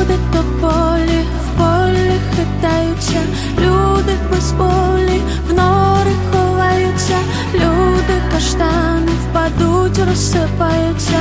люди тополі в полі хитаються, люди без болі в нори ховаються, люди каштани впадуть, розсипаються.